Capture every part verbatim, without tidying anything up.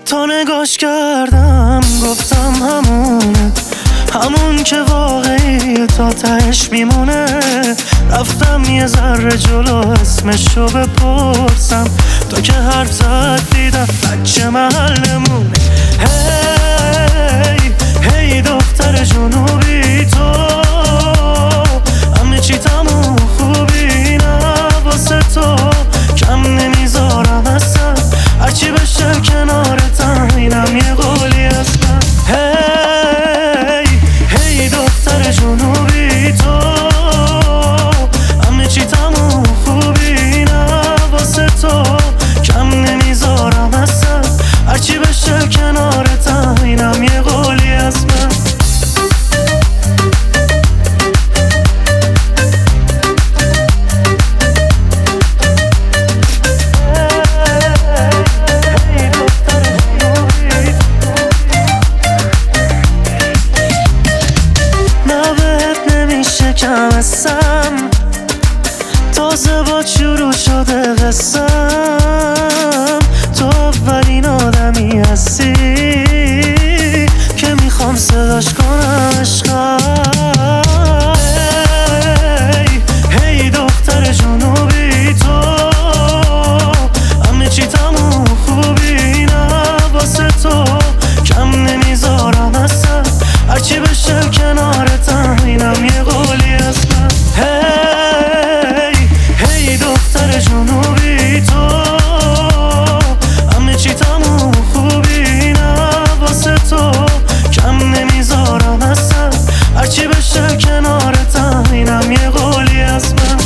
تا نگاش کردم گفتم همونه، همون که واقعی تا تهش میمونه. رفتم یه ذره جلو اسمشو بپرسم، تا که حرف زد دیدم بچه محلمونه. هی هی دختر جنوبی، تو همه چی تموم خوبی، نه واسه تو کم نمیذارم اصلا، هرچی بشه کنارتم، اینم یه قولی هستم. هی هی دختر جنوبی، تو همه چی تموم خوبی، نه واسه تو کم نمیذارم اصلا، هرچی بشه کنارتم، اینم یه قولی هستم. تازه با شروع شده قسم، تو اولین آدمی هستی که میخوام صداش کنم عشقم. هی هی دختر جنوبی، تو همه چی تموم خوبی، نه واسه تو کم نمیذارم اصلا، هرچی بشه کنارتم، اینم یه قولی هستم. جنوبی، تو همه چی تموم خوبی، نه واسه تو کم نمیذارم اصلا، هرچی بشه کنارتم، اینم یه قولی هستم.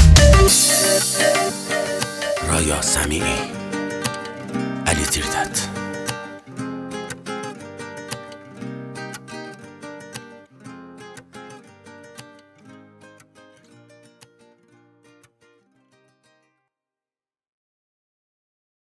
رایا سمیعی، علی تیردت.